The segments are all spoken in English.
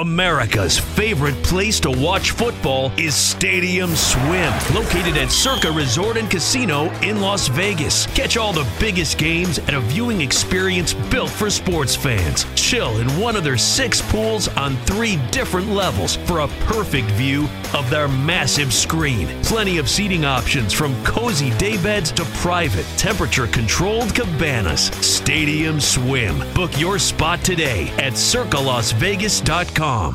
America's favorite place to watch football is Stadium Swim, located at Circa Resort and Casino in Las Vegas. Catch all the biggest games at a viewing experience built for sports fans. Chill in one of their 6 pools on 3 different levels for a perfect view of their massive screen. Plenty of seating options from cozy daybeds to private, temperature-controlled cabanas. Stadium Swim. Book your spot today at circalasvegas.com.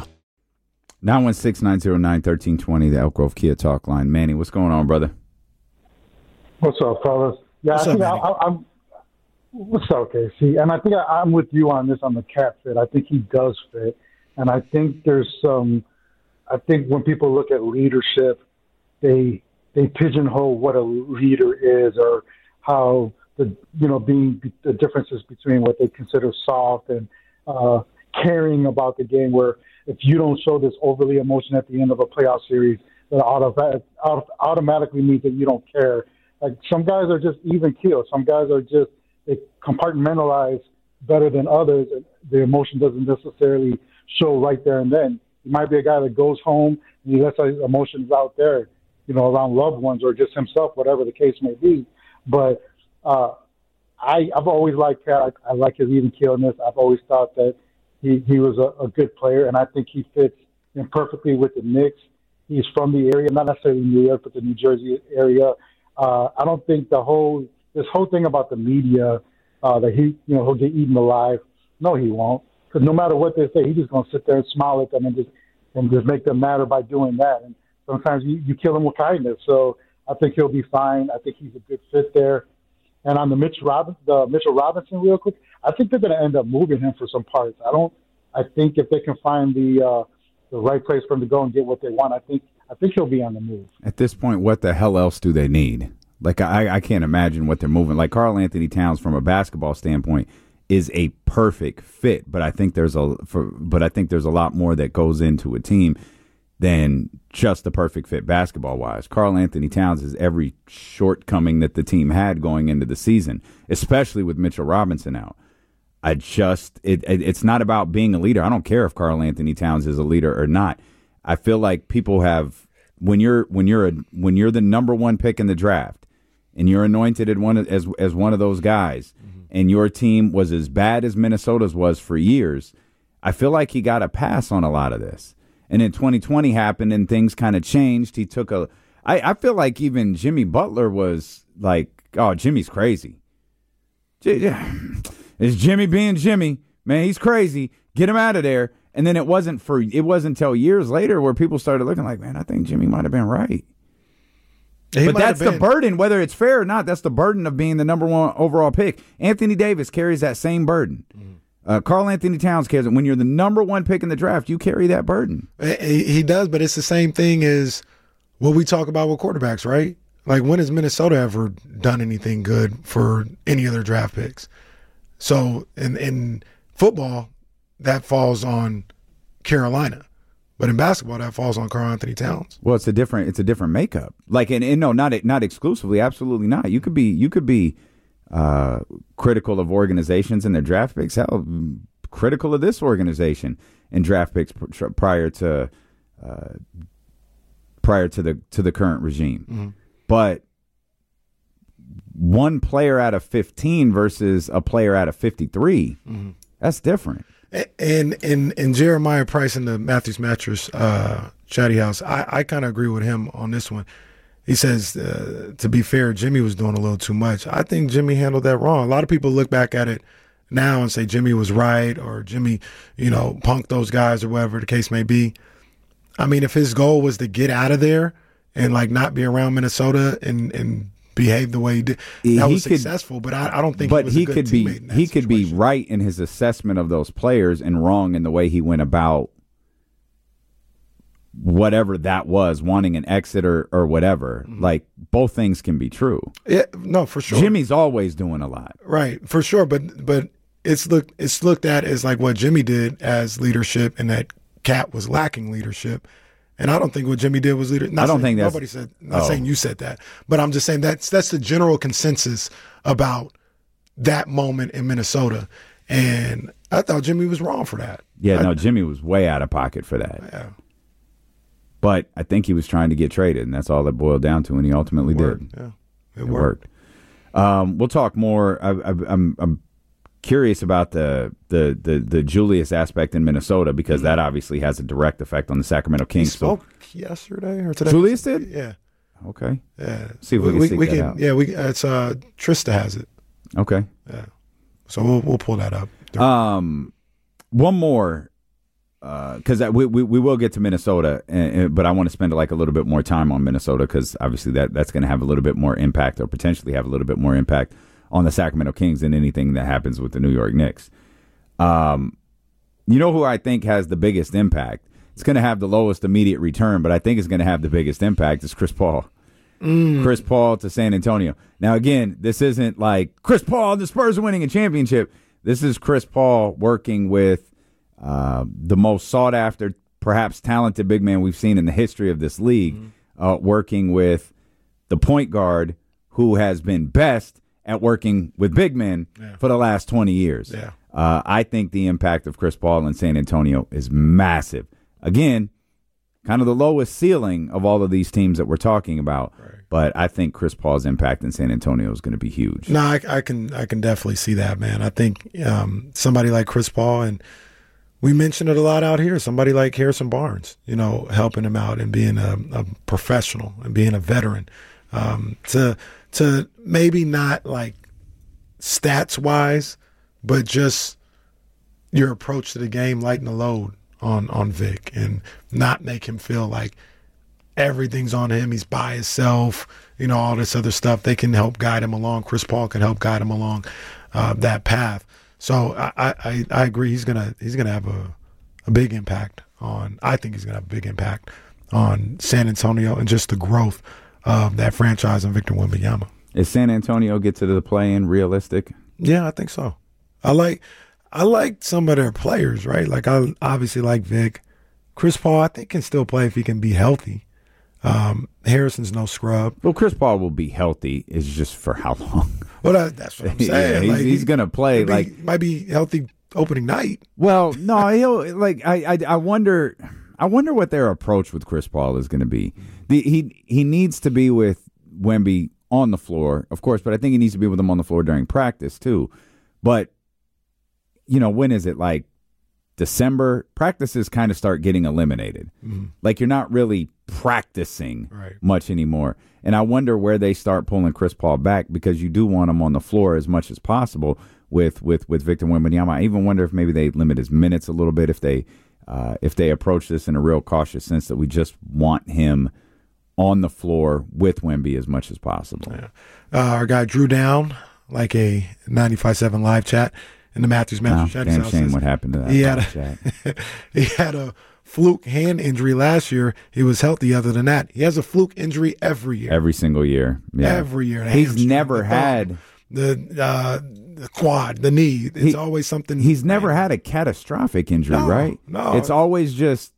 916-909-1320, the Elk Grove Kia Talk line. Manny, what's going on, brother? What's up, fellas? Yeah, what's I think up, I'm. What's up, Casey? And I think I'm with you on this on the Cat fit. I think he does fit, and I think there's some. I think when people look at leadership, they pigeonhole what a leader is or how being the differences between what they consider soft and caring about the game. Where if you don't show this overly emotion at the end of a playoff series, that automatically means that you don't care. Like some guys are just even keel. Some guys are just they compartmentalize better than others. And the emotion doesn't necessarily show right there and then. He might be a guy that goes home and he lets his emotions out there, around loved ones or just himself, whatever the case may be. But I've always liked Cat. I like his even keelness. I've always thought that he was a good player, and I think he fits in perfectly with the Knicks. He's from the area, not necessarily New York, but the New Jersey area. I don't think this whole thing about the media that he'll get eaten alive. No, he won't. Because no matter what they say, he's just going to sit there and smile at them and just make them matter by doing that. And sometimes you kill him with kindness. So I think he'll be fine. I think he's a good fit there. And on the Mitchell Robinson, real quick, I think they're going to end up moving him for some parts. I think if they can find the right place for him to go and get what they want, I think he'll be on the move. At this point, what the hell else do they need? Like I can't imagine what they're moving. Like Karl Anthony Towns, from a basketball standpoint, is a perfect fit. But I think there's a lot more that goes into a team than just the perfect fit basketball-wise. Karl Anthony Towns is every shortcoming that the team had going into the season, especially with Mitchell Robinson out. It's not about being a leader. I don't care if Karl Anthony Towns is a leader or not. I feel like people have when you're the number 1 pick in the draft and you're anointed as one of those guys, and your team was as bad as Minnesota's was for years, I feel like he got a pass on a lot of this. And then 2020 happened and things kind of changed. I feel like even Jimmy Butler was like, oh, Jimmy's crazy. It's Jimmy being Jimmy. Man, he's crazy. Get him out of there. And then it wasn't until years later where people started looking like, man, I think Jimmy might have been right. But that's the burden, whether it's fair or not. That's the burden of being the number 1 overall pick. Anthony Davis carries that same burden. Karl Anthony Towns carries it. When you're the number 1 pick in the draft, you carry that burden. He does, but it's the same thing as what we talk about with quarterbacks, right? Like, when has Minnesota ever done anything good for any of their draft picks? So in football, that falls on Carolina. But in basketball, that falls on Karl Anthony Towns. Well, it's a different makeup. Like, and no, not exclusively, absolutely not. You could be critical of organizations and their draft picks. Hell, critical of this organization and draft picks prior to the current regime. Mm-hmm. But one player out of 15 versus a player out of 53, that's different. And Jeremiah Price in the Matthews Mattress Chatty House, I kind of agree with him on this one. He says, to be fair, Jimmy was doing a little too much. I think Jimmy handled that wrong. A lot of people look back at it now and say Jimmy was right, or Jimmy, punked those guys, or whatever the case may be. I mean, if his goal was to get out of there and not be around Minnesota and behave the way he did, that was successful. But I don't think. But he could be. He could be right in his assessment of those players and wrong in the way he went about whatever that was, wanting an exit or whatever. Like, both things can be true. Yeah, no, for sure. Jimmy's always doing a lot, right? For sure. But it's looked at as like what Jimmy did as leadership, and that Cat was lacking leadership. And I don't think what Jimmy did was leadership. I don't think that's... Nobody said... Not saying you said that. But I'm just saying that's the general consensus about that moment in Minnesota. And I thought Jimmy was wrong for that. Yeah, no, Jimmy was way out of pocket for that. Yeah. But I think he was trying to get traded, and that's all that boiled down to, and he ultimately did. Yeah, it worked. We'll talk more. I'm curious about the Julius aspect in Minnesota, because that obviously has a direct effect on the Sacramento Kings. He spoke yesterday or today. Julius did? Yeah. Okay. Yeah. See if we can seek that out. Yeah, it's Trista has it. Okay. Yeah. So we'll pull that up. One more, because we will get to Minnesota, but I want to spend like a little bit more time on Minnesota, because obviously that's going to have a little bit more impact, or potentially have a little bit more impact on the Sacramento Kings than anything that happens with the New York Knicks. You know who I think has the biggest impact? It's going to have the lowest immediate return, but I think it's going to have the biggest impact is Chris Paul. Chris Paul to San Antonio. Now, again, this isn't like Chris Paul and the Spurs are winning a championship. This is Chris Paul working with the most sought-after, perhaps talented big man we've seen in the history of this league, working with the point guard who has been best at working with big men for the last 20 years. Yeah. I think the impact of Chris Paul in San Antonio is massive. Again, kind of the lowest ceiling of all of these teams that we're talking about. Right. But I think Chris Paul's impact in San Antonio is going to be huge. No, I can definitely see that, man. I think somebody like Chris Paul, and we mention it a lot out here, somebody like Harrison Barnes, helping him out and being a professional and being a veteran, to maybe not like stats wise, but just your approach to the game, lighten the load on Vic, and not make him feel like everything's on him. He's by himself, all this other stuff. They can help guide him along. Chris Paul can help guide him along that path. So I agree. He's gonna have a big impact on. I think he's gonna have a big impact on San Antonio and just the growth of that franchise and Victor Wembanyama. Is San Antonio get to the play-in realistic? Yeah, I think so. I like some of their players, right? Like I obviously like Vic. Chris Paul, I think, can still play if he can be healthy. Harrison's no scrub. Well, Chris Paul will be healthy. It's just for how long? Well, that's what I'm saying. Yeah, he's going to play. Might be healthy opening night. Well, no, he'll like. I wonder what their approach with Chris Paul is going to be. He needs to be with Wemby on the floor, of course, but I think he needs to be with him on the floor during practice too. But when is it, like December? Practices kind of start getting eliminated. Mm-hmm. Like you're not really practicing much anymore. And I wonder where they start pulling Chris Paul back, because you do want him on the floor as much as possible with Victor Wembanyama. I even wonder if maybe they limit his minutes a little bit, if they approach this in a real cautious sense, that we just want him on the floor with Wemby as much as possible. Yeah. Our guy Drew Down, like a 95.7 live chat in the Matthews chat. Damn shame what happened to that. He had a fluke hand injury last year. He was healthy other than that. He has a fluke injury every year. Every single year. Yeah. Every year. He's never had the quad, the knee. It's always something. He's never had a catastrophic injury, right? No. It's always just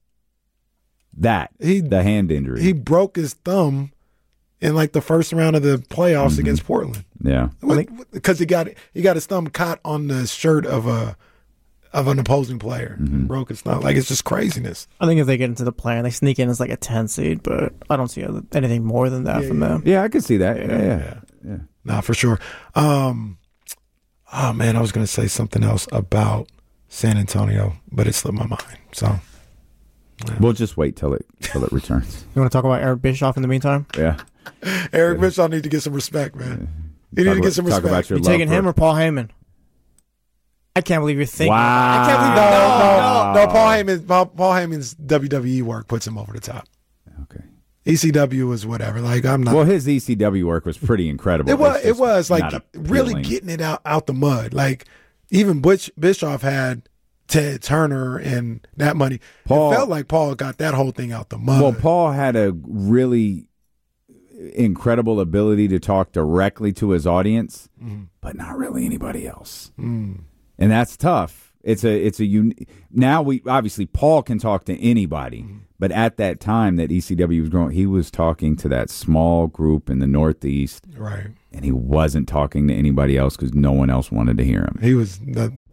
the hand injury. He broke his thumb in like the first round of the playoffs against Portland. Yeah. Because he got his thumb caught on the shirt of an opposing player. Broke his thumb. Like, it's just craziness. I think if they get into the play, they sneak in as like a 10 seed, but I don't see anything more than that from them. Yeah, I could see that. Yeah. Nah, for sure. Oh man, I was going to say something else about San Antonio, but it slipped my mind. So we'll just wait till it returns. You want to talk about Eric Bischoff in the meantime? Yeah. Eric Bischoff need to get some respect, man. He need to get some respect. About your you taking him or Paul Heyman? I can't believe you're thinking. Wow. I can't No. believe Paul Heyman's WWE work puts him over the top. Okay. ECW was whatever. Like, I'm not. Well, his ECW work was pretty incredible. It was like really getting it out the mud. Like, even Bischoff had Ted Turner and that money. It felt like Paul got that whole thing out the mud. Well, Paul had a really incredible ability to talk directly to his audience, but not really anybody else. And that's tough. Now we obviously Paul can talk to anybody, but at that time that ECW was growing, he was talking to that small group in the Northeast, right? And he wasn't talking to anybody else because no one else wanted to hear him. He was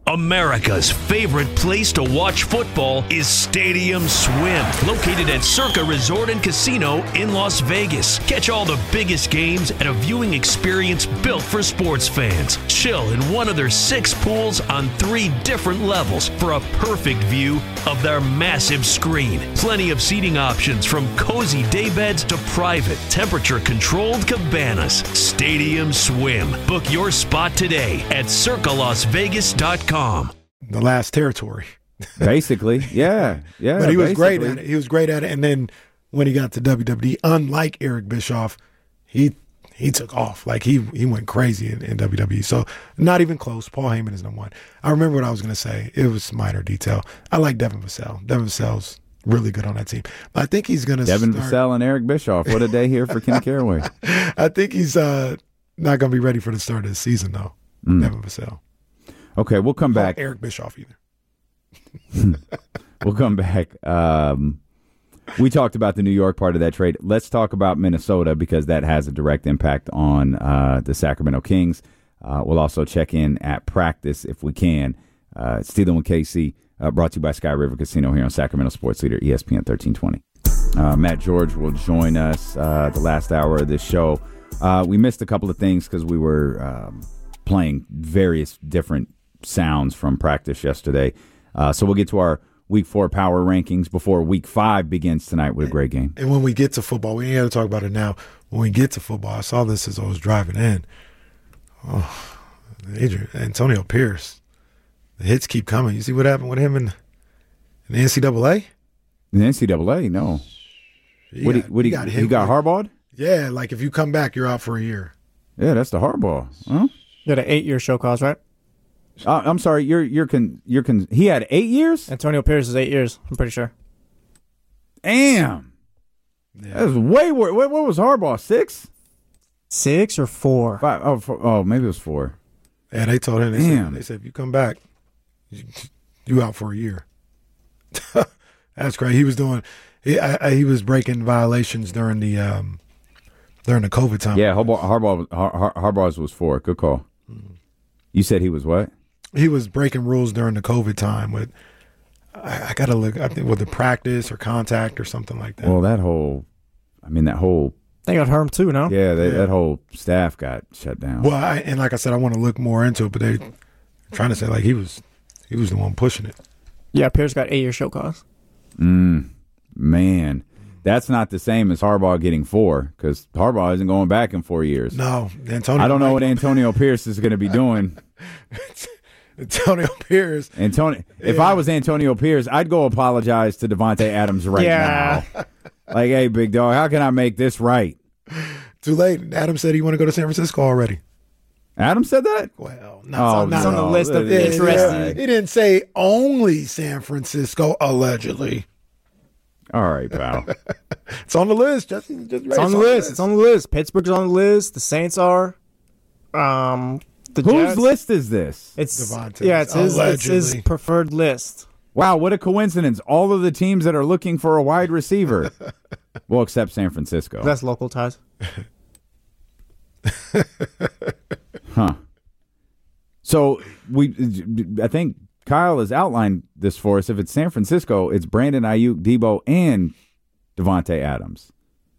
America's favorite place to watch football is Stadium Swim, located at Circa Resort and Casino in Las Vegas. Catch all the biggest games at a viewing experience built for sports fans. Chill in one of their 6 pools on 3 different levels for a perfect view of their massive screen. Plenty of seating options from cozy daybeds to private, temperature-controlled cabanas. Stadium Swim. Book your spot today at circalasvegas.com. The last territory. Basically, yeah. But he was great at it. He was great at it. And then when he got to WWE, unlike Eric Bischoff, he took off. Like he went crazy in WWE. So not even close. Paul Heyman is number 1. I remember what I was going to say. It was minor detail. I like Devin Vassell. Devin Vassell's really good on that team. But I think he's going to Devin Vassell and Eric Bischoff. What a day here for Kenny Caraway. I think he's not going to be ready for the start of the season, though. Devin Vassell. Okay, we'll come back. Eric Bischoff either. We'll come back. We talked about the New York part of that trade. Let's talk about Minnesota because that has a direct impact on the Sacramento Kings. We'll also check in at practice if we can. Stealing with KC, brought to you by Sky River Casino here on Sacramento Sports Leader, ESPN 1320. Matt George will join us the last hour of this show. We missed a couple of things because we were playing various different sounds from practice yesterday. So we'll get to our Week 4 power rankings before Week 5 begins tonight with a great game. And when we get to football, we ain't got to talk about it now. When we get to football, I saw this as I was driving in. Oh, Antonio Pierce. The hits keep coming. You see what happened with him in the NCAA? In the NCAA, no. He got hardballed? Yeah, like if you come back, you're out for a year. Yeah, that's the hardball. Huh? You had an 8-year show cause, right? I'm sorry. He had 8 years. Antonio Pierce is 8 years. I'm pretty sure. Damn. Yeah. That was way worse. What was Harbaugh? 6? 6 or 4? 5. Oh, maybe it was 4. Yeah, they told him. They said if you come back, you out for a year. That's crazy. He was doing. He was breaking violations during the COVID time. Yeah, Harbaugh's was 4. Good call. You said he was what? He was breaking rules during the COVID time with. I got to look. I think with the practice or contact or something like that. Well, that whole. They got Herm too, no? Yeah, that whole staff got shut down. Well, and like I said, I want to look more into it, but they're trying to say like he was the one pushing it. Yeah, Pierce got 8-year show cause. Man, that's not the same as Harbaugh getting 4 because Harbaugh isn't going back in 4 years. No, Antonio. I don't know what Antonio Pierce is going to be doing. Antonio Pierce. If I was Antonio Pierce, I'd go apologize to Devontae Adams right now. Like, hey, big dog, how can I make this right? Too late. Adam said he want to go to San Francisco already. Adam said that? Well, not on the list of interested. He didn't say only San Francisco, allegedly. All right, pal. It's on the list. It's on the list. It's on the list. Pittsburgh's on the list. The Saints are. Whose list is this? It's Devontae's. Yeah, it's his preferred list. Wow, what a coincidence. All of the teams that are looking for a wide receiver. Well, except San Francisco. That's local ties. Huh. So I think Kyle has outlined this for us. If it's San Francisco, it's Brandon Ayuk, Debo, and Devontae Adams.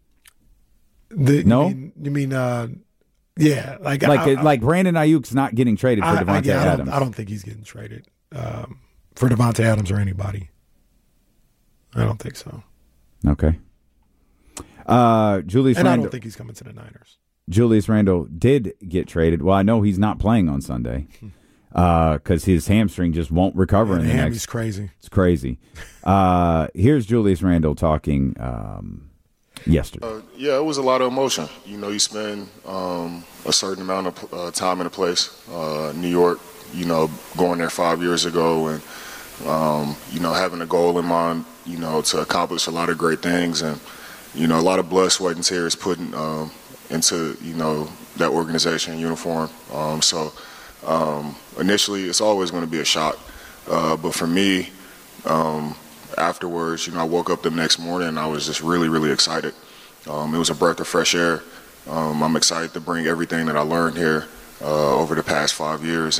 No? You mean yeah. Like Brandon Ayuk's not getting traded for Devontae Adams. I don't think he's getting traded for Devontae Adams or anybody. I don't think so. Okay. Julius Randle. I don't think he's coming to the Niners. Julius Randle did get traded. Well, I know he's not playing on Sunday because his hamstring just won't recover. He's crazy. It's crazy. Here's Julius Randle talking yesterday. It was a lot of emotion. You spend a certain amount of time in a place. New York, going there 5 years ago and, having a goal in mind, to accomplish a lot of great things and, a lot of blood, sweat, and tears put into, that organization uniform. So initially, it's always going to be a shock. But for me, afterwards, I woke up the next morning and I was just really, really excited. It was a breath of fresh air. I'm excited to bring everything that I learned here over the past 5 years and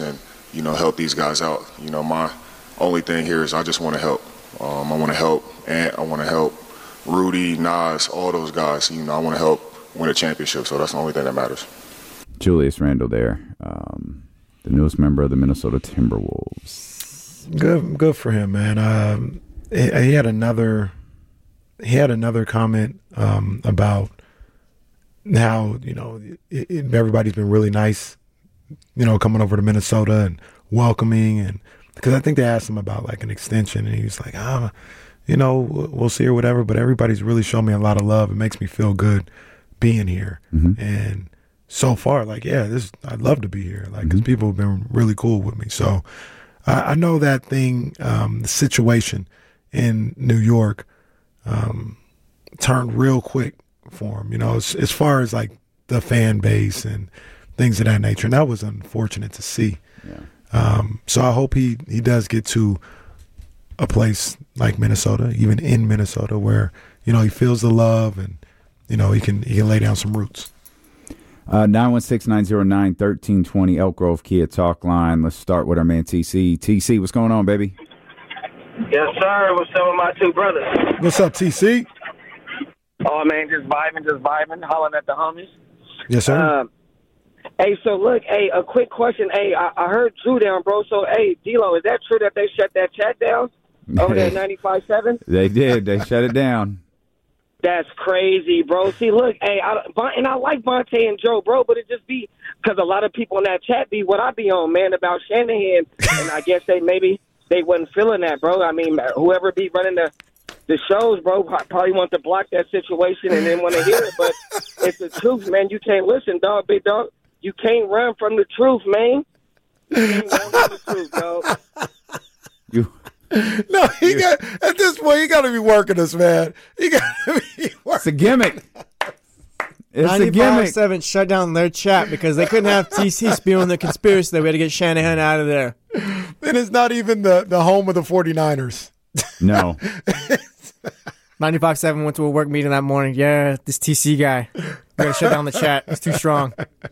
help these guys out. My only thing here is I just want to help. I want to help Ant. I want to help Rudy, Nas, all those guys. I want to help win a championship. So that's the only thing that matters. Julius Randle there, the newest member of the Minnesota Timberwolves. Good for him, man. He had another comment about how everybody's been really nice, coming over to Minnesota and welcoming, and because I think they asked him about like an extension, and he was like, we'll see or whatever. But everybody's really shown me a lot of love. It makes me feel good being here, and so far, like, I'd love to be here, like, because people have been really cool with me. So I know that thing, the situation in New York turned real quick for him, as far as like the fan base and things of that nature. And that was unfortunate to see. Yeah. So I hope he does get to a place like Minnesota, even in Minnesota, where, he feels the love and, he can lay down some roots. 916-909-1320 Elk Grove Kia Talk Line. Let's start with our man TC. TC, what's going on, baby? Yes, sir. What's up with my two brothers? What's up, TC? Oh, man, just vibing, hollering at the homies. Yes, sir. Hey, so look, a quick question. Hey, I heard Drew down, bro. So, D-Lo, is that true that they shut that chat down over there at 95.7? They did. They shut it down. That's crazy, bro. See, look, I like Vontae and Joe, bro, but it just be because a lot of people in that chat be what I be on, man, about Shanahan, and I guess they wasn't feeling that, bro. I mean, whoever be running the shows, bro, probably want to block that situation and didn't want to hear it, but it's the truth, man. You can't listen, dog, big dog. You can't run from the truth, man. You can't run from the truth, dog. No, at this point, you got to be working us, man. You got to be working. It's a gimmick. It's a gimmick. 95.7 shut down their chat because they couldn't have TC spewing the conspiracy that we had to get Shanahan out of there. And it's not even the home of the 49ers. No. 95.7 went to a work meeting that morning. Yeah, this TC guy. We got to shut down the chat. He's too strong.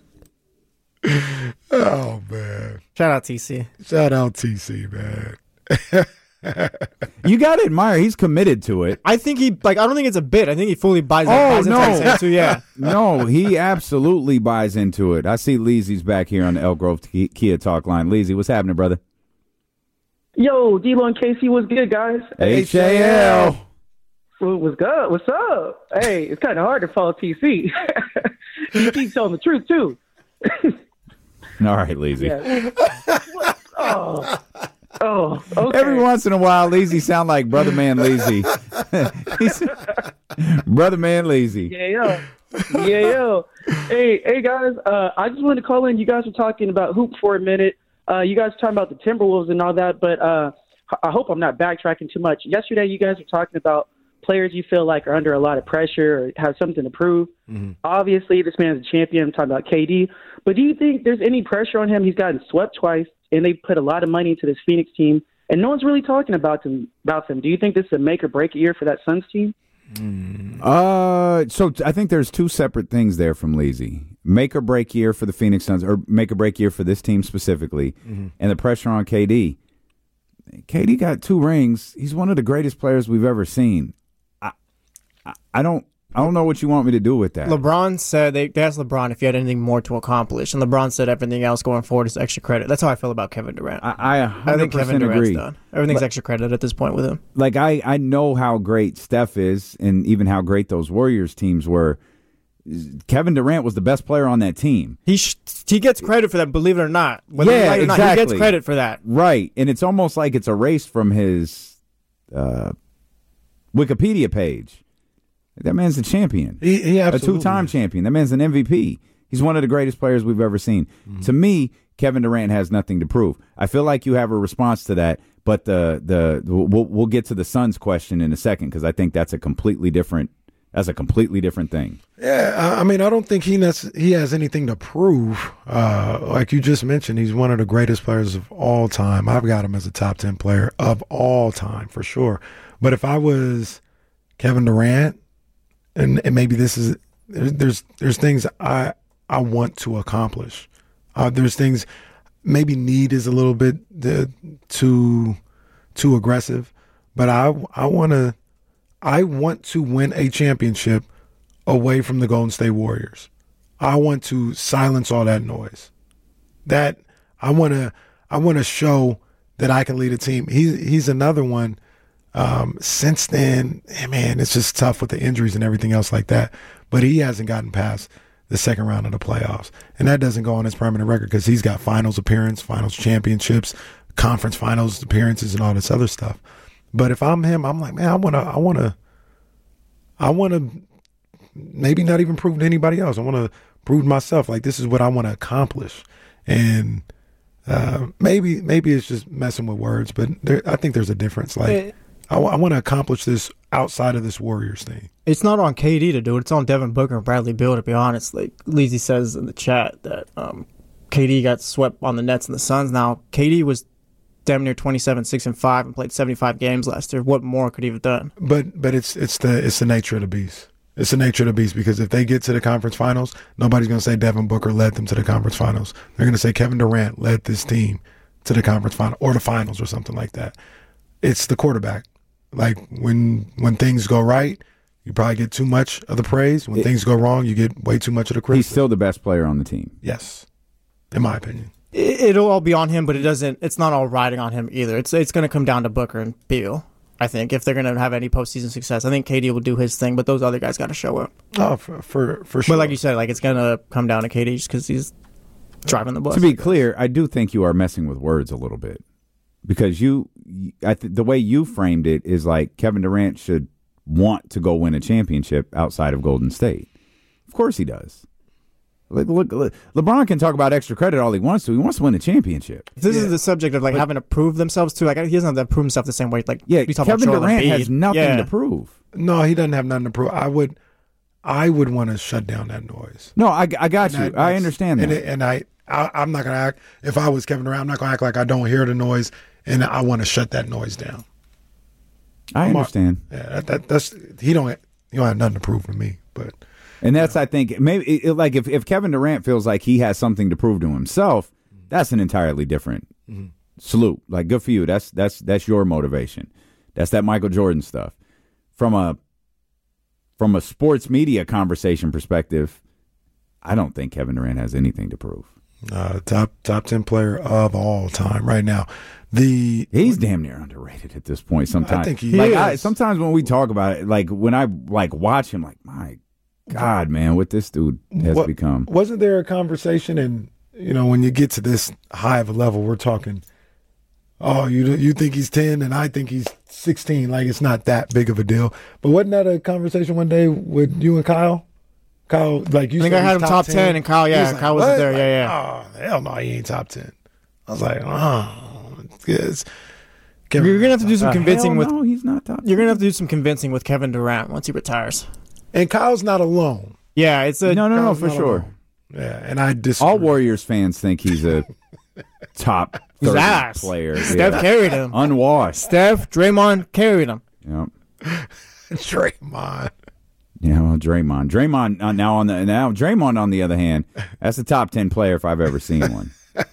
Oh, man. Shout out TC. Shout out TC, man. You got to admire. He's committed to it. I think I don't think it's a bit. I think he fully buys no. into yeah. No, he absolutely buys into it. I see Leezy's back here on the Elk Grove Kia Talk Line. Leezy, what's happening, brother? Yo, D-Lo and KC, what's good, guys? HAL. What's good? What's up? Hey, it's kind of hard to follow TC. He keeps telling the truth, too. All right, Leezy. Yeah. Oh, okay. Every once in a while, Leezy sound like Brother Man Leezy. Brother Man Leezy. Yeah. Hey, guys. I just wanted to call in. You guys were talking about hoop for a minute. You guys were talking about the Timberwolves and all that, but I hope I'm not backtracking too much. Yesterday, you guys were talking about players you feel like are under a lot of pressure or have something to prove. Mm-hmm. Obviously, this man's a champion. I'm talking about KD. But do you think there's any pressure on him? He's gotten swept twice, and they put a lot of money into this Phoenix team, and no one's really talking about them. Do you think this is a make-or-break year for that Suns team? So I think there's two separate things there from Leezy. Make-or-break year for the Phoenix Suns, or make-or-break year for this team specifically, and the pressure on KD. KD got 2 rings. He's one of the greatest players we've ever seen. I don't know what you want me to do with that. LeBron said they asked LeBron if he had anything more to accomplish, and LeBron said everything else going forward is extra credit. That's how I feel about Kevin Durant. I 100% think Kevin Durant's agree. done. Everything's extra credit at this point with him. Like I know how great Steph is, and even how great those Warriors teams were. Kevin Durant was the best player on that team. He gets credit for that, believe it or not. Whether yeah, right or exactly. Not, he gets credit for that. Right, and it's almost like it's erased from his Wikipedia page. That man's a champion. He a 2-time champion. That man's an MVP. He's one of the greatest players we've ever seen. Mm-hmm. To me, Kevin Durant has nothing to prove. I feel like you have a response to that, but we'll get to the Suns question in a second because I think that's a completely different thing. Yeah, I mean, I don't think he has anything to prove. Like you just mentioned, he's one of the greatest players of all time. I've got him as a top 10 player of all time for sure. But if I was Kevin Durant, and maybe there's things I want to accomplish. There's things maybe need is a little bit too aggressive, but I want to win a championship away from the Golden State Warriors. I want to silence all that noise. That I want to show that I can lead a team. He's another one. Since then, man, it's just tough with the injuries and everything else like that. But he hasn't gotten past the second round of the playoffs. And that doesn't go on his permanent record because he's got finals appearance, finals championships, conference finals appearances, and all this other stuff. But if I'm him, I'm like, man, I want to maybe not even prove to anybody else. I want to prove to myself, like, this is what I want to accomplish. And maybe it's just messing with words, but I think there's a difference. Like, I want to accomplish this outside of this Warriors thing. It's not on KD to do it. It's on Devin Booker and Bradley Beal, to be honest. Like Leezy says in the chat that KD got swept on the Nets and the Suns. Now, KD was damn near 27-6-5 and played 75 games last year. What more could he have done? But it's the nature of the beast. It's the nature of the beast because if they get to the conference finals, nobody's going to say Devin Booker led them to the conference finals. They're going to say Kevin Durant led this team to the conference final or the finals or something like that. It's the quarterback. Like when things go right, you probably get too much of the praise. When things go wrong, you get way too much of the criticism. He's still the best player on the team. Yes, in my opinion. It'll all be on him, but it's not all riding on him either. It's going to come down to Booker and Beal, I think, if they're going to have any postseason success. I think KD will do his thing, but those other guys got to show up. Oh, for sure. But like you said, like it's going to come down to KD just because he's driving the bus. To be clear, I do think you are messing with words a little bit. Because the way you framed it is like Kevin Durant should want to go win a championship outside of Golden State. Of course he does. Look, LeBron can talk about extra credit all he wants to. He wants to win a championship. This is the subject of having to prove themselves too. Like he doesn't have to prove himself the same way. Like Kevin Durant has nothing to prove. No, he doesn't have nothing to prove. I would want to shut down that noise. No, I got you. I understand that. I'm not going to act, if I was Kevin Durant, I'm not going to act like I don't hear the noise and I want to shut that noise down. I understand. That's he don't have nothing to prove to me. And that's, I think, maybe like if Kevin Durant feels like he has something to prove to himself, that's an entirely different salute. Like, good for you. That's your motivation. That's that Michael Jordan stuff. From a sports media conversation perspective, I don't think Kevin Durant has anything to prove. Top 10 player of all time right now. He's damn near underrated at this point. Sometimes I think he is. Sometimes when we talk about it, like when I watch him, like, my God, man, what this dude has become. Wasn't there a conversation? And when you get to this high of a level, we're talking. Oh, you think he's 10 and I think he's 16. Like, it's not that big of a deal. But wasn't that a conversation one day with you and Kyle? Kyle, like you I think I had him top 10 and Kyle, like, Kyle wasn't there. Yeah. Oh, hell no, he ain't top 10. I was like, it's you're going to have to do some convincing with. No, he's not top 10. You're going to have to do some convincing with Kevin Durant once he retires. And Kyle's not alone. Yeah, it's a. No, for sure. Alone. Yeah, and I disagree. All Warriors fans think he's a top 30 player. Steph carried him. Unwashed. Steph, Draymond carried him. Yep. Draymond. Yeah, well, Draymond. Draymond on the other hand, that's a top 10 player if I've ever seen one.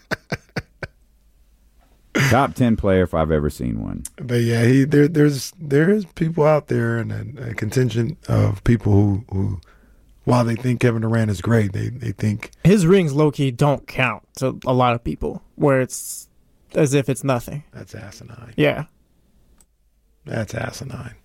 Top 10 player if I've ever seen one. But yeah, there's people out there and a contingent of people who while they think Kevin Durant is great, they think his rings low key don't count to a lot of people, where it's as if it's nothing. That's asinine. Yeah. That's asinine.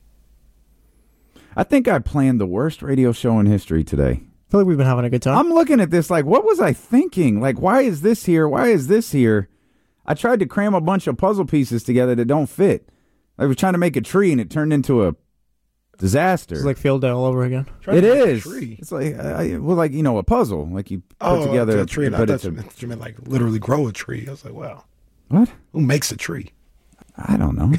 I think I planned the worst radio show in history today. I feel like we've been having a good time. I'm looking at this like, what was I thinking? Like, why is this here? Why is this here? I tried to cram a bunch of puzzle pieces together that don't fit. I was trying to make a tree, and it turned into a disaster. It's like Field Day all over again. It is. It's like, a puzzle. Like you put together a tree. I thought you meant like literally grow a tree. I was like, wow. What? Who makes a tree? I don't know.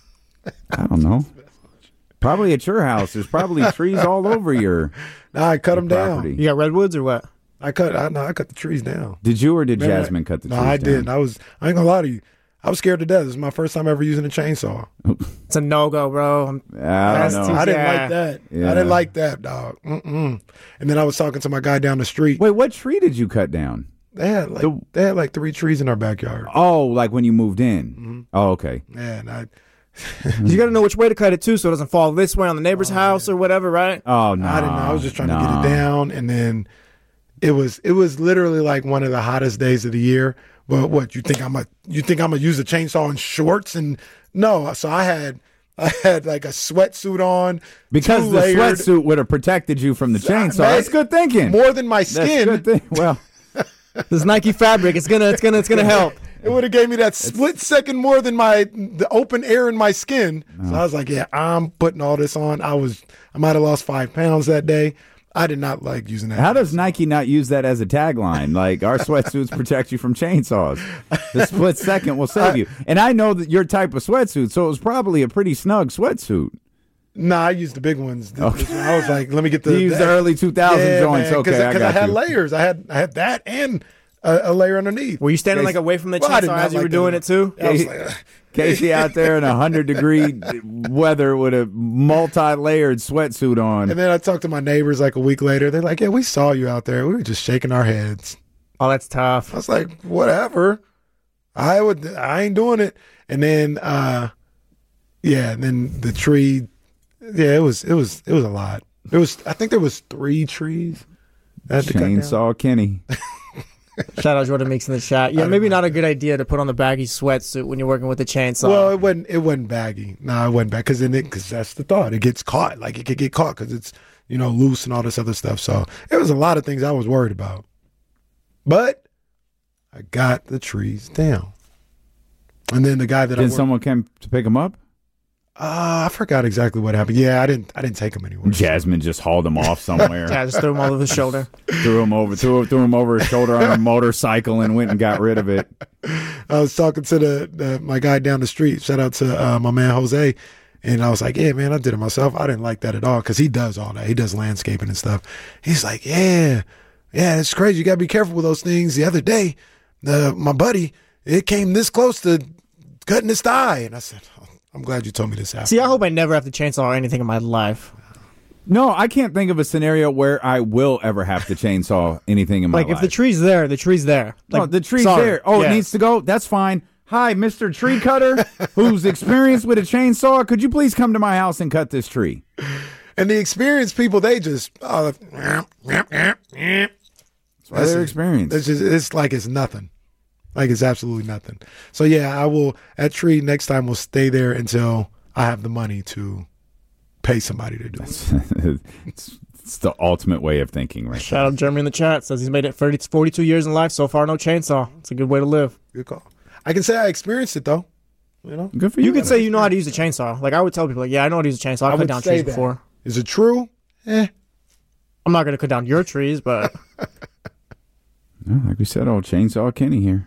Probably at your house. There's probably trees all over your. No, I cut them property. down. You got redwoods or what? I cut the trees down. Did you or did Jasmine cut the trees down? No, I didn't. I ain't gonna lie to you. I was scared to death. This is my first time ever using a chainsaw. It's a no-go, bro. I don't know. I didn't like that. Yeah. I didn't like that, dog. And then I was talking to my guy down the street. Wait, what tree did you cut down? They had like 3 trees in our backyard. Oh, like when you moved in. Mm-hmm. Oh, okay. Man, You got to know which way to cut it too, so it doesn't fall this way on the neighbor's house or whatever, right? Oh no, I didn't know. I was just trying to get it down, and then it was literally like one of the hottest days of the year. But what you think I'm gonna use a chainsaw in shorts? And no, so I had like a sweatsuit on because the sweatsuit would have protected you from the chainsaw. That's good thinking. More than my skin. That's good well, this Nike fabric, it's gonna help. It would have gave me that split second more than the open air in my skin. So I was like, yeah, I'm putting all this on. I might have lost 5 pounds that day. I did not like using that. How does Nike not use that as a tagline? Like, our sweatsuits protect you from chainsaws. The split second will save you. And I know that your type of sweatsuit, so it was probably a pretty snug sweatsuit. Nah, I used the big ones. Okay. I was like, let me get the... You used the early 2000 joints. Man, okay, because I had layers. I had that and a layer underneath. Were you standing like away from the chainsaw as you were doing it too? I was like, Casey out there in 100-degree weather with a multi-layered sweatsuit on. And then I talked to my neighbors like a week later. They're like, yeah, we saw you out there. We were just shaking our heads. Oh, that's tough. I was like, whatever. I ain't doing it. And then, and then the tree. Yeah, it was a lot. I think there was 3 trees. Chainsaw Kenny. Shout out Jordan Meeks in the chat. Yeah, maybe not a good idea to put on the baggy sweatsuit when you're working with a chainsaw. Well, it wasn't baggy. No, it wasn't baggy because that's the thought. It gets caught. Like it could get caught because it's loose and all this other stuff. So it was a lot of things I was worried about. But I got the trees down. And then the guy that someone come to pick them up? I forgot exactly what happened. Yeah, I didn't take him anywhere. Jasmine just hauled him off somewhere. Yeah, just threw him over his shoulder. threw him over his shoulder on a motorcycle and went and got rid of it. I was talking to my guy down the street. Shout out to my man Jose. And I was like, yeah, man, I did it myself. I didn't like that at all because he does all that. He does landscaping and stuff. He's like, yeah, it's crazy. You got to be careful with those things. The other day, my buddy, it came this close to cutting his thigh. And I said, I'm glad you told me this happened. See, I hope I never have to chainsaw anything in my life. No, I can't think of a scenario where I will ever have to chainsaw anything in my life. Like, if the tree's there, the tree's there. Like, no, the tree's there. Oh, yeah. It needs to go? That's fine. Hi, Mr. Tree Cutter, who's experienced with a chainsaw. Could you please come to my house and cut this tree? And the experienced people, they just... That's why they're experienced. It's like it's nothing. Like it's absolutely nothing. So yeah, that tree next time will stay there until I have the money to pay somebody to do it. It's the ultimate way of thinking, right? Shout out Jeremy in the chat. Says he's made it 42 years in life. So far, no chainsaw. It's a good way to live. Good call. I can say I experienced it though. Good for you. You could say you know how to use a chainsaw. Like I would tell people, like, yeah, I know how to use a chainsaw. I've cut down trees before. Is it true? I'm not going to cut down your trees, but... Like we said, old Chainsaw Kenny here.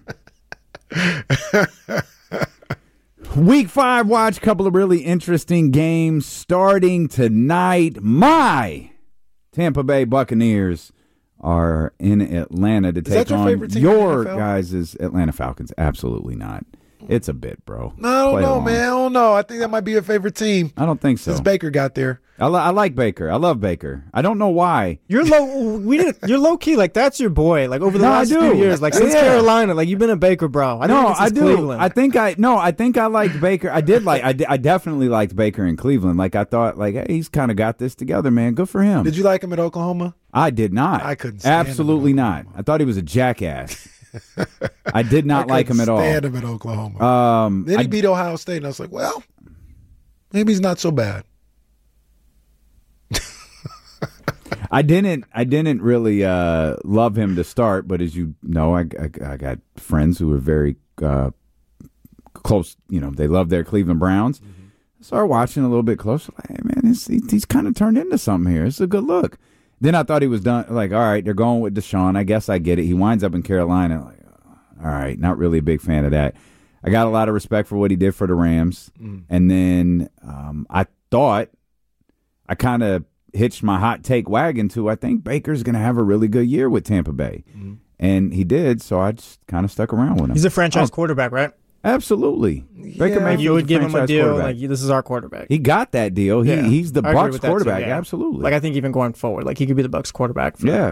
Week 5 watch, couple of really interesting games starting tonight. My Tampa Bay Buccaneers are in Atlanta to take on your guys' Atlanta Falcons. Absolutely not. It's a bit, bro. No, I don't know, man. I don't know. I think that might be a favorite team. I don't think so. Since Baker got there. I like Baker. I love Baker. I don't know why. You're low key. Like that's your boy. Like over the last few years, like since Carolina, like you've been a Baker bro. I do. Cleveland. I think I liked Baker. I definitely liked Baker in Cleveland. Like I thought, like hey, he's kind of got this together, man. Good for him. Did you like him at Oklahoma? I did not. I couldn't stand Absolutely not. I thought he was a jackass. I did not like him at all. Stand him at Oklahoma. Then he beat Ohio State, and I was like, well, maybe he's not so bad. I didn't really love him to start, but as you know, I got friends who are very close. They love their Cleveland Browns. Mm-hmm. I started watching a little bit closer. Like, hey, man, he's kind of turned into something here. It's a good look. Then I thought he was done. Like, all right, they're going with Deshaun. I guess I get it. He winds up in Carolina. Like, all right, not really a big fan of that. I got a lot of respect for what he did for the Rams. Mm. And then I thought I kind of hitched my hot take wagon to I think Baker's going to have a really good year with Tampa Bay. Mm. And he did, so I just kind of stuck around with him. He's a franchise quarterback, right? Absolutely. Baker Mayfield, you would give him a deal like this is our quarterback. He got that deal. He's the Bucs quarterback. Absolutely. Like I think even going forward, like he could be the Bucs quarterback. Yeah.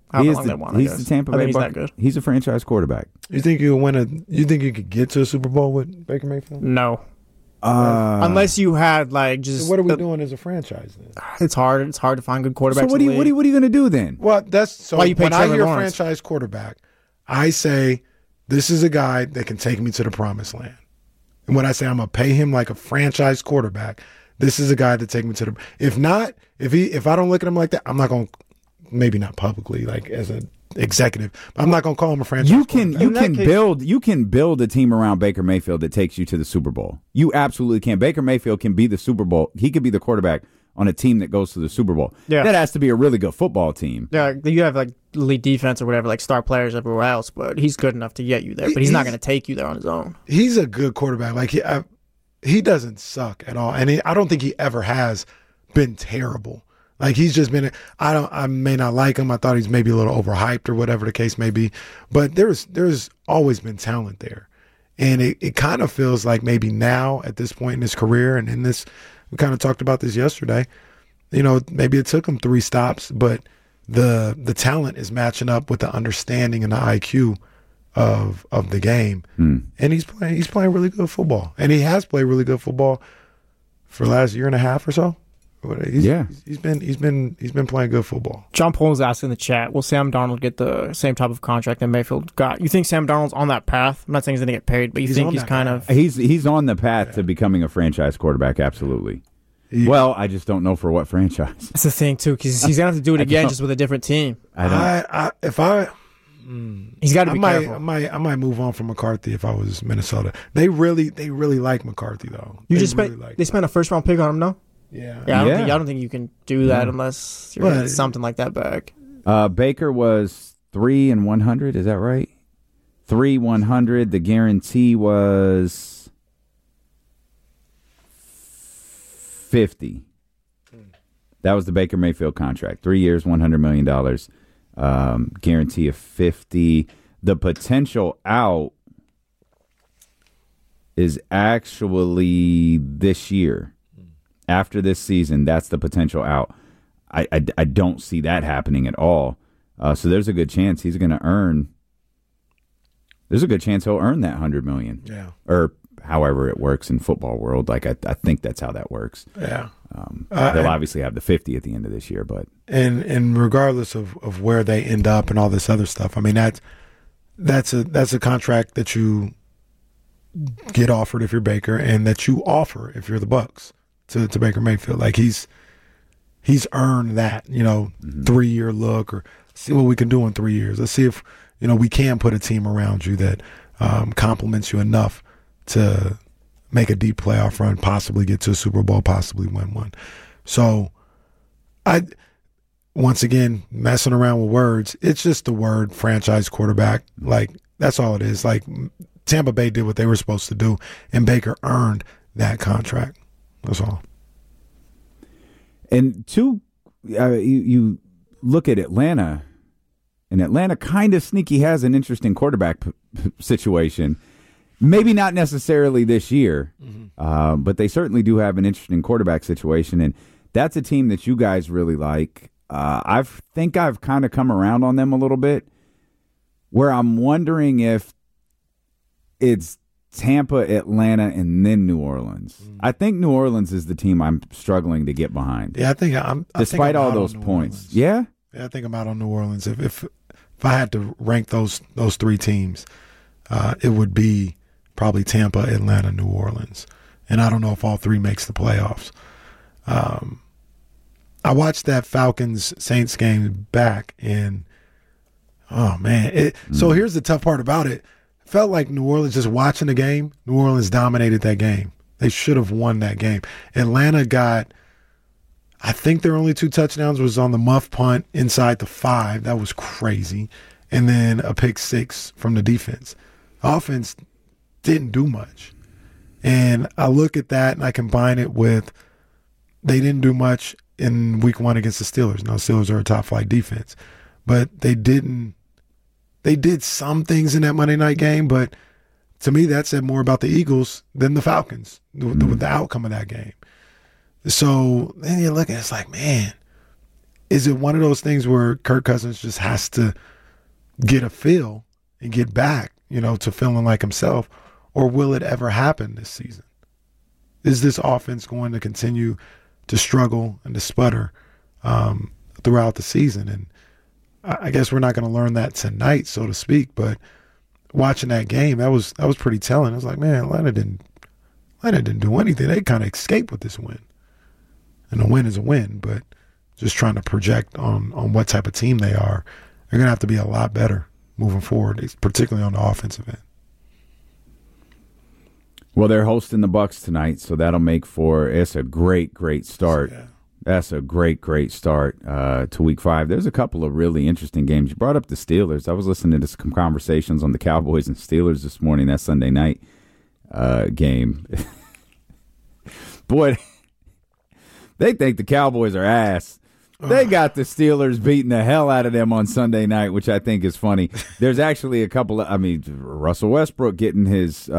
How long they want, I he's guess. the Tampa I Bay think he's that Buccaneers. good. He's a franchise quarterback. You think you'll win you think you could get to a Super Bowl with Baker Mayfield? No. Unless you had like just. So what are we doing as a franchise then? It's hard. It's hard to find good quarterbacks. So what are you going to do then? Well, that's so. Why you pay when I Trevor hear Lawrence? franchise quarterback, I say this is a guy that can take me to the promised land. And when I say I'm gonna pay him like a franchise quarterback, this is a guy to take me to the. If not, if I don't look at him like that, I'm not gonna. Maybe not publicly, like as an executive, but I'm not gonna call him a franchise. You can quarterback. you can build a team around Baker Mayfield that takes you to the Super Bowl. You absolutely can. Baker Mayfield can be the Super Bowl. He could be the quarterback on a team that goes to the Super Bowl. Yeah. That has to be a really good football team. Yeah, you have like elite defense or whatever, like star players everywhere else, but he's good enough to get you there. But he's not going to take you there on his own. He's a good quarterback. Like he doesn't suck at all, and I don't think he ever has been terrible. Like he's just been. I may not like him. I thought he's maybe a little overhyped or whatever the case may be. But there's always been talent there, and it kind of feels like maybe now at this point in his career and in this, we kind of talked about this yesterday. You know, maybe it took him 3 stops, but the talent is matching up with the understanding and the IQ of the game, and he's playing really good football, and he has played really good football for the last year and a half or so. He's been playing good football. John Poland's asking in the chat, will Sam Darnold get the same type of contract that Mayfield got? You think Sam Darnold's on that path? I'm not saying he's going to get paid, but you think he's kind of... He's on the path to becoming a franchise quarterback, absolutely. Yeah. Well, I just don't know for what franchise. That's the thing, too, because he's going to have to do it again just with a different team. I don't. He's got to be careful. I might move on from McCarthy if I was Minnesota. They really like McCarthy, though. They spent a first-round pick on him, no? Yeah. I don't think you can do that unless you're getting something like that back. Baker was 3-100. Is that right? 3-100. The guarantee was 50. That was the Baker Mayfield contract. 3 years, $100 million. Guarantee of 50. The potential out is actually this year. After this season, that's the potential out. I don't see that happening at all. So there's a good chance he's going to earn. There's a good chance he'll earn that $100 million. Yeah. Or however it works in football world. Like I think that's how that works. Yeah. They'll obviously have the 50 at the end of this year, but and regardless of where they end up and all this other stuff, I mean that's a contract that you get offered if you're Baker, and that you offer if you're the Bucs to Baker Mayfield. Like he's earned that, 3-year look, or see what we can do in 3 years. Let's see if we can put a team around you that complements you enough to make a deep playoff run, possibly get to a Super Bowl, possibly win one. So once again, messing around with words, it's just the word franchise quarterback. Like, that's all it is. Like, Tampa Bay did what they were supposed to do, and Baker earned that contract. That's all. And you look at Atlanta, and Atlanta kind of sneaky has an interesting quarterback situation. Maybe not necessarily this year, but they certainly do have an interesting quarterback situation, and that's a team that you guys really like. I think I've kind of come around on them a little bit, where I'm wondering if it's Tampa, Atlanta, and then New Orleans. I think New Orleans is the team I'm struggling to get behind. Yeah, I think I'm despite all those points. Yeah, I think I'm out on New Orleans. If I had to rank those 3 teams, it would be probably Tampa, Atlanta, New Orleans, and I don't know if all 3 makes the playoffs. I watched that Falcons-Saints game back, and oh man! So here's the tough part about it. Felt like New Orleans, just watching the game, New Orleans dominated that game. They should have won that game. Atlanta got, I think their only 2 touchdowns was on the muff punt inside the 5. That was crazy. And then a pick 6 from the defense. Offense didn't do much. And I look at that and I combine it with they didn't do much in week 1 against the Steelers. Now, Steelers are a top flight defense. But they did some things in that Monday night game, but to me that said more about the Eagles than the Falcons, the outcome of that game. So then you look at it, it's like, man, is it one of those things where Kirk Cousins just has to get a feel and get back, to feeling like himself, or will it ever happen this season? Is this offense going to continue to struggle and to sputter throughout the season? And I guess we're not going to learn that tonight, so to speak, but watching that game, that was pretty telling. I was like, man, Atlanta didn't do anything. They kind of escaped with this win. And a win is a win, but just trying to project on what type of team they are, they're going to have to be a lot better moving forward, particularly on the offensive end. Well, they're hosting the Bucs tonight, so that'll make it's a great, great start. Yeah. That's a great, great start to Week 5. There's a couple of really interesting games. You brought up the Steelers. I was listening to some conversations on the Cowboys and Steelers this morning, that Sunday night game. Boy, they think the Cowboys are ass. They got the Steelers beating the hell out of them on Sunday night, which I think is funny. There's actually a couple of, Russell Westbrook getting his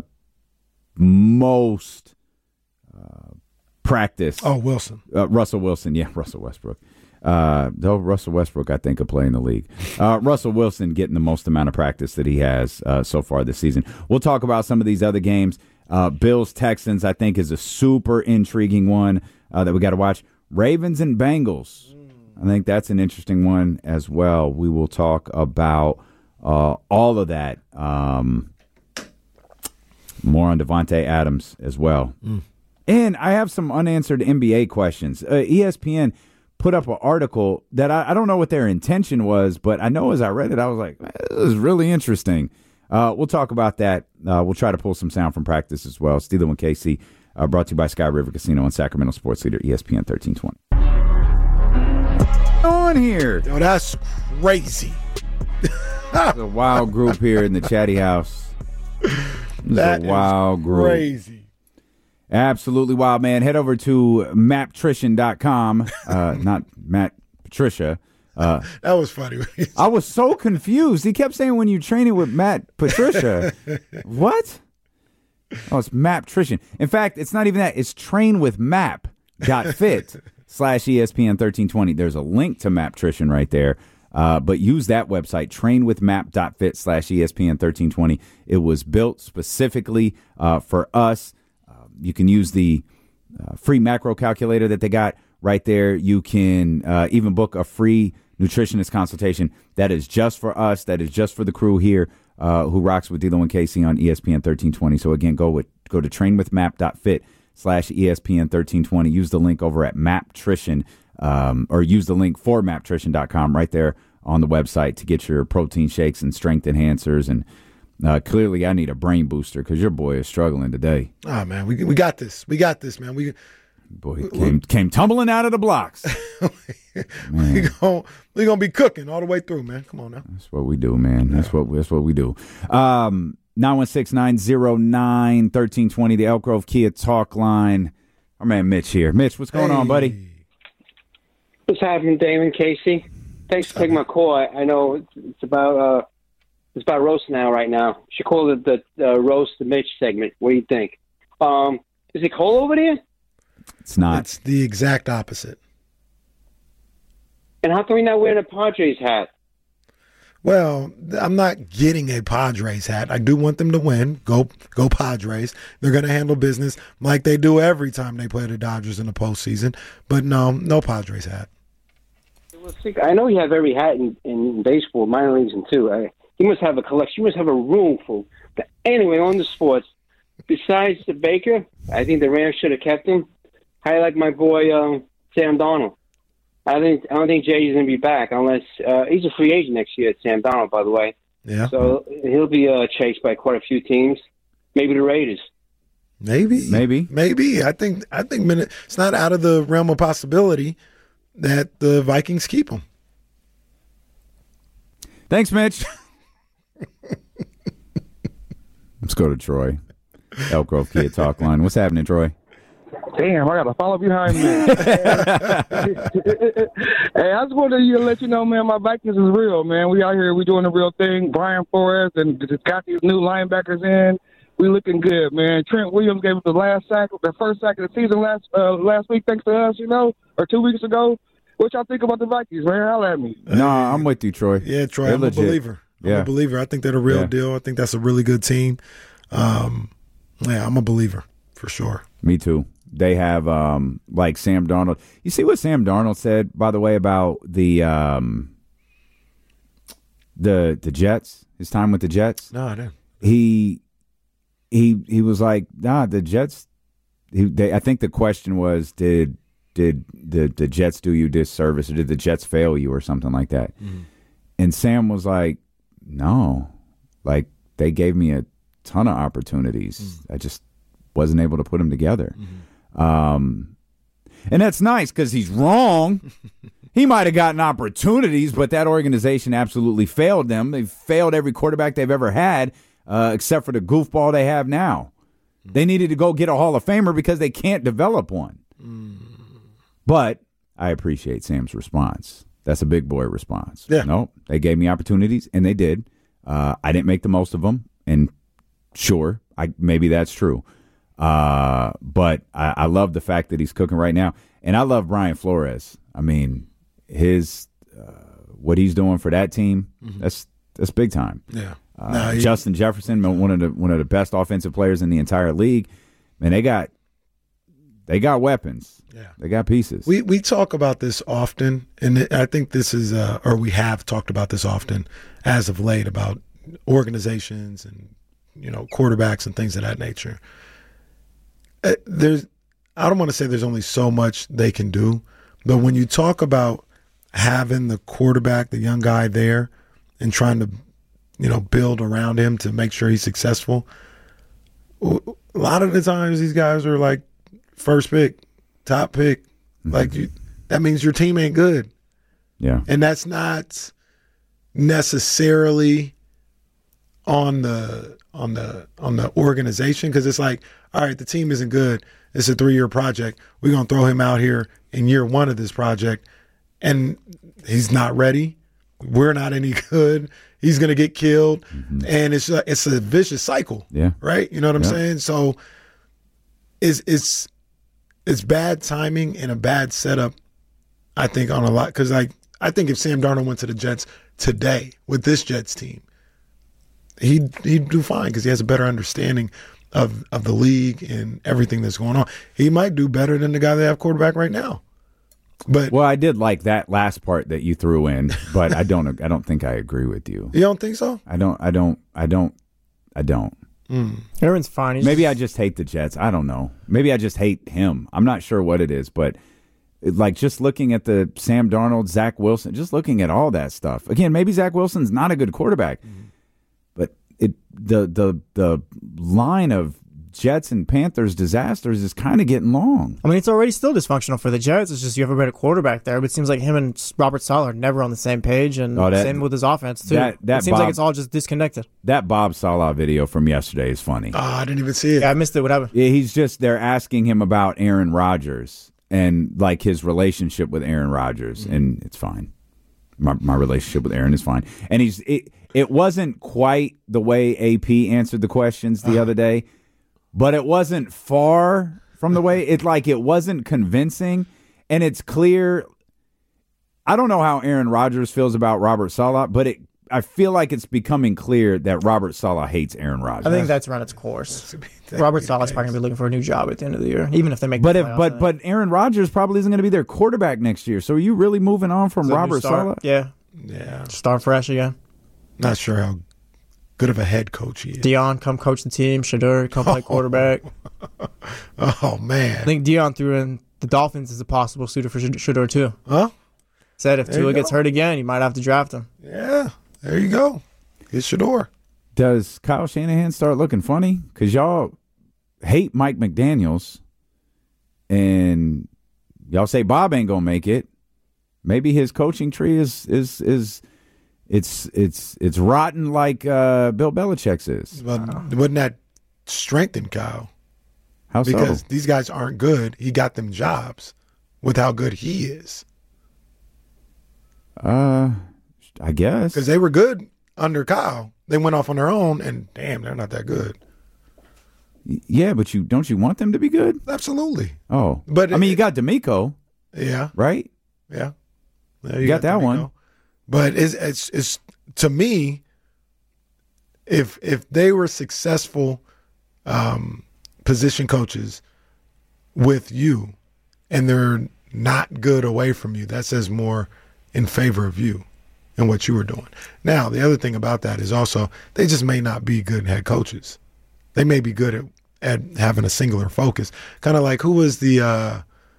most practice. Oh, Wilson. Russell Wilson. Yeah, Russell Westbrook. Though Russell Westbrook, I think, will play in the league. Russell Wilson getting the most amount of practice that he has so far this season. We'll talk about some of these other games. Bills-Texans, I think, is a super intriguing one that we got to watch. Ravens and Bengals. I think that's an interesting one as well. We will talk about all of that. More on Devontae Adams as well. And I have some unanswered NBA questions. ESPN put up an article that I don't know what their intention was, but I know as I read it, I was like, this is really interesting. We'll talk about that. We'll try to pull some sound from practice as well. Steeler and KC, brought to you by Sky River Casino and Sacramento Sports Leader, ESPN 1320. On here. Yo, that's crazy. There's a wild group here in the Chatty House. That is wild group. Crazy. Absolutely wild, man. Head over to matttrition.com. Not Matt Patricia. That was funny. I was so confused. He kept saying when you train it with Matt Patricia. What? Oh, it's Matt Trition. In fact, it's not even that. It's trainwithmap.fit/ESPN1320. There's a link to Map Trition right there. But use that website, trainwithmap.fit/ESPN1320. It was built specifically for us. You can use the free macro calculator that they got right there. You can even book a free nutritionist consultation. That is just for us. That is just for the crew here who rocks with D'Lo and Casey on ESPN 1320. So, again, go to trainwithmap.fit/ESPN1320. Use the link over at MapTrition or use the link for maptrition.com right there on the website to get your protein shakes and strength enhancers. And clearly I need a brain booster because your boy is struggling today. Oh, man, we got this. We got this, man. Boy, he came tumbling out of the blocks. We're gonna be cooking all the way through, man. Come on now. That's what we do, man. That's what we do. 916-909-1320, the Elk Grove Kia talk line. Our man Mitch here. Mitch, what's going on, buddy? What's happening, Damon, Casey? Thanks for taking my call. I know it's about roast now right now. You should call it the roast the Mitch segment. What do you think? Is it cold over there? It's not. It's the exact opposite. And how come you're not wearing a Padres hat? Well, I'm not getting a Padres hat. I do want them to win. Go Padres. They're going to handle business like they do every time they play the Dodgers in the postseason. But no Padres hat. I know you have every hat in baseball, minor leagues and too. You must have a collection. You must have a room full. But anyway, on the sports, besides the Baker, I think the Rams should have kept him. I like my boy Sam Darnold. I don't think Jay's going to be back unless he's a free agent next year. It's Sam Darnold, by the way. Yeah. So he'll be chased by quite a few teams. Maybe the Raiders. Maybe. I think it's not out of the realm of possibility that the Vikings keep him. Thanks, Mitch. Let's go to Troy. Elk Grove Kia talk line. What's happening, Troy? Damn, I got to follow behind me. Hey, I just wanted to let you know, man, my Vikings is real, man. We out here, we doing the real thing. Brian Flores and just got these new linebackers in. We looking good, man. Trent Williams gave us the first sack of the season last week, thanks to us, or 2 weeks ago. What y'all think about the Vikings, man? Holla at me. No, I'm with you, Troy. Yeah, Troy, They're I'm legit. a believer. I'm a believer. I think they're the real deal. I think that's a really good team. Yeah, I'm a believer for sure. Me too. They have like Sam Darnold. You see what Sam Darnold said, by the way, about the Jets, his time with the Jets? No, I didn't. He was like, nah, the Jets. I think the question was, did the Jets do you disservice, or did the Jets fail you, or something like that? Mm-hmm. And Sam was like, no, like they gave me a ton of opportunities. Mm-hmm. I just wasn't able to put them together. Mm-hmm. And that's nice because he's wrong. He might have gotten opportunities, but that organization absolutely failed them. They've failed every quarterback they've ever had, except for the goofball they have now. They needed to go get a Hall of Famer because they can't develop one. But I appreciate Sam's response. That's a big boy response. Yeah. No, they gave me opportunities, and they did. I didn't make the most of them, and sure, maybe that's true. But I love the fact that he's cooking right now, and I love Brian Flores. I mean, his what he's doing for that team, that's big time. Yeah. Justin Jefferson, one of the best offensive players in the entire league. Man, they got weapons. Yeah. They got pieces. We talk about this often, and I think this is, or we have talked about this often as of late, about organizations and, quarterbacks and things of that nature. I don't want to say there's only so much they can do, but when you talk about having the quarterback, the young guy there, and trying to, build around him to make sure he's successful, a lot of the times these guys are like first pick, top pick. Like that means your team ain't good. Yeah. And that's not necessarily on the organization, because it's like, all right, the team isn't good. It's a 3-year project. We're going to throw him out here in year 1 of this project, and he's not ready. We're not any good. He's going to get killed, and it's a vicious cycle. Yeah. Right? You know what I'm saying? So it's bad timing and a bad setup, I think, on a lot. Because I think if Sam Darnold went to the Jets today with this Jets team, he'd do fine because he has a better understanding of the league and everything that's going on. He might do better than the guy they have quarterback right now. But I did like that last part that you threw in, but I don't think I agree with you. You don't think so? I don't. Aaron's fine. Maybe I just hate the Jets. I don't know. Maybe I just hate him. I'm not sure what it is, but like just looking at the Sam Darnold, Zach Wilson, just looking at all that stuff. Again, maybe Zach Wilson's not a good quarterback, but the line of Jets and Panthers disasters is kind of getting long. I mean, it's already still dysfunctional for the Jets. It's just you have a better quarterback there, but it seems like him and Robert Saleh are never on the same page, and same with his offense, too. It seems like it's all just disconnected. That Bob Saleh video from yesterday is funny. Oh, I didn't even see it. Yeah, I missed it. What happened? Yeah, they're asking him about Aaron Rodgers and like his relationship with Aaron Rodgers, and it's fine. My relationship with Aaron is fine. And it wasn't quite the way AP answered the questions the other day, but it wasn't far from the way it wasn't convincing, and it's clear. I don't know how Aaron Rodgers feels about Robert Saleh, but I feel like it's becoming clear that Robert Saleh hates Aaron Rodgers. I think that's run its course. Robert Saleh's probably going to be looking for a new job at the end of the year, even if they make. But Aaron Rodgers probably isn't going to be their quarterback next year. So are you really moving on from Robert Saleh? Yeah. Start fresh again. Not sure how good of a head coach he is. Dion, come coach the team. Shedeur, come play quarterback. Oh, man. I think Dion threw in the Dolphins as a possible suitor for Shedeur, too. Huh? Said if Tua gets hurt again, you might have to draft him. Yeah, there you go. It's Shedeur. Does Kyle Shanahan start looking funny? Because y'all hate Mike McDaniels, and y'all say Bob ain't going to make it. Maybe his coaching tree is rotten like Bill Belichick's is. Well, wouldn't that strengthen Kyle? How so? Because these guys aren't good. He got them jobs with how good he is. I guess. Because they were good under Kyle. They went off on their own, and damn, they're not that good. Yeah, but don't you want them to be good? Absolutely. Oh. But I mean, you got D'Amico. Yeah. Right? Yeah. You got that one. But it's to me, if they were successful position coaches with you and they're not good away from you, that says more in favor of you and what you were doing. Now, the other thing about that is also they just may not be good head coaches. They may be good at having a singular focus. Kind of like who was the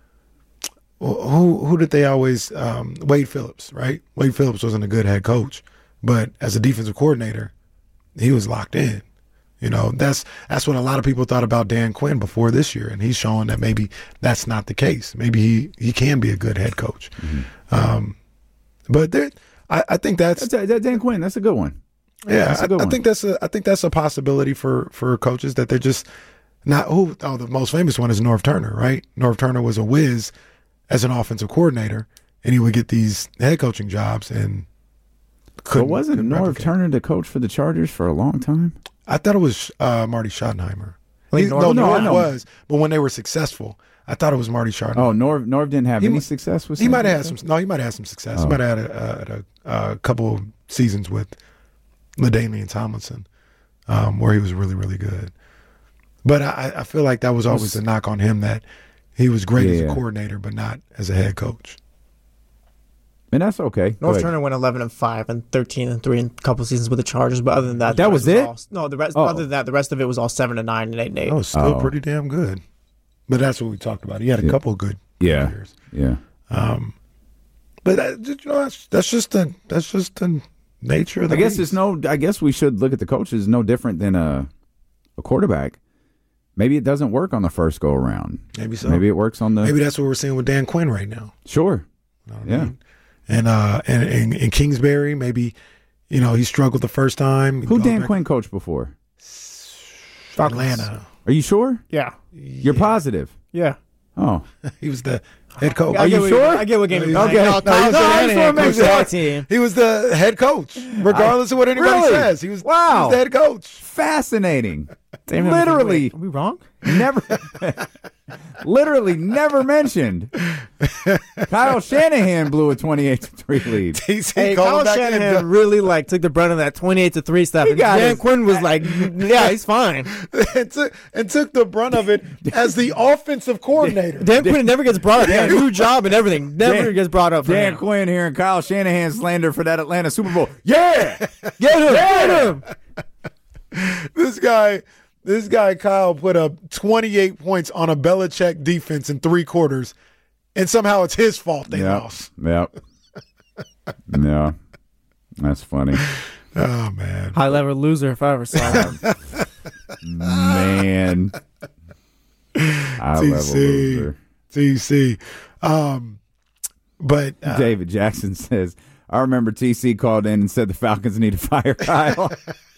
who did they always Wade Phillips, right? Wade Phillips wasn't a good head coach, but as a defensive coordinator, he was locked in. You know, that's what a lot of people thought about Dan Quinn before this year, and he's showing that maybe that's not the case. Maybe he can be a good head coach. Mm-hmm. But I think that's Dan Quinn. That's a good one. Yeah, I think that's a possibility for coaches that they're just not. The most famous one is Norv Turner, right? Norv Turner was a whiz as an offensive coordinator, and he would get these head coaching jobs and. But wasn't Norv Turner the coach for the Chargers for a long time? I thought it was Marty Schottenheimer. Norv was, but when they were successful, I thought it was Marty Schottenheimer. Oh, Norv didn't have any success with. He might have had some. No, he might have had some success. He might have had a couple of seasons with LaDainian Tomlinson, where he was really, really good. But I feel like that was always a knock on him, that he was great as a coordinator, but not as a head coach. And that's okay. Norv Turner went 11-5 and 13-3 in a couple of seasons with the Chargers, but other than that, that was it. The rest. Other than that, the rest of it was all 7-9 and 8-8. That was still pretty damn good. But that's what we talked about. He had a couple of good years. Yeah. But that's just the nature of the beast. I guess we should look at the coaches no different than a quarterback. Maybe it doesn't work on the first go around. Maybe so. Maybe it works on the. Maybe that's what we're seeing with Dan Quinn right now. Sure. You know what I mean? And Kingsbury, maybe, he struggled the first time. Who Dan Quinn coached before? Atlanta. Are you sure? Yeah. You're positive? Yeah. Oh. He was the head coach. Are you sure? I get what game you're playing. He was the head coach, regardless of what anybody says. He was the head coach. Fascinating. Damn, literally. Are we wrong? Literally never mentioned. Kyle Shanahan blew a 28-3 lead. Kyle Shanahan really took the brunt of that 28-3 stuff. And Dan Quinn was like, yeah, he's fine. and took the brunt of it as the offensive coordinator. Dan Quinn never gets brought up. He had a new job and everything. Never gets brought up. Dan Quinn hearing Kyle Shanahan slander for that Atlanta Super Bowl. Yeah! Get him! This guy Kyle put up 28 points on a Belichick defense in 3 quarters, and somehow it's his fault they lost. Yep. Yeah. That's funny. Oh, man. High-level loser if I ever saw him. Man. High-level loser. TC. But David Jackson says, I remember TC called in and said the Falcons need to fire Kyle.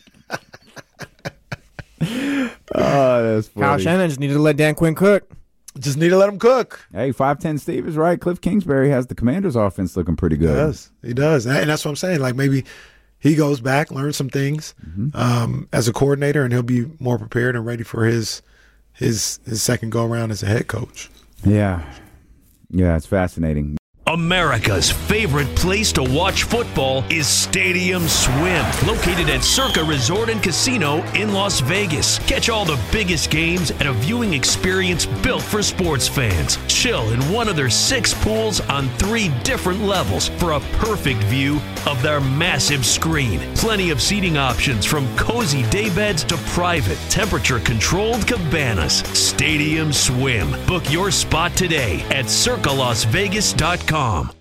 Oh, that's funny. Kyle Shanahan just needed to let Dan Quinn cook. Just need to let him cook. Hey, 5'10" Steve is right. Cliff Kingsbury has the Commanders' offense looking pretty good. He does. And that's what I'm saying. Maybe he goes back, learns some things as a coordinator, and he'll be more prepared and ready for his second go-around as a head coach. Yeah. Yeah, it's fascinating. America's favorite place to watch football is Stadium Swim, located at Circa Resort and Casino in Las Vegas. Catch all the biggest games at a viewing experience built for sports fans. Chill in one of their 6 pools on 3 different levels for a perfect view of their massive screen. Plenty of seating options from cozy daybeds to private, temperature-controlled cabanas. Stadium Swim. Book your spot today at circalasvegas.com.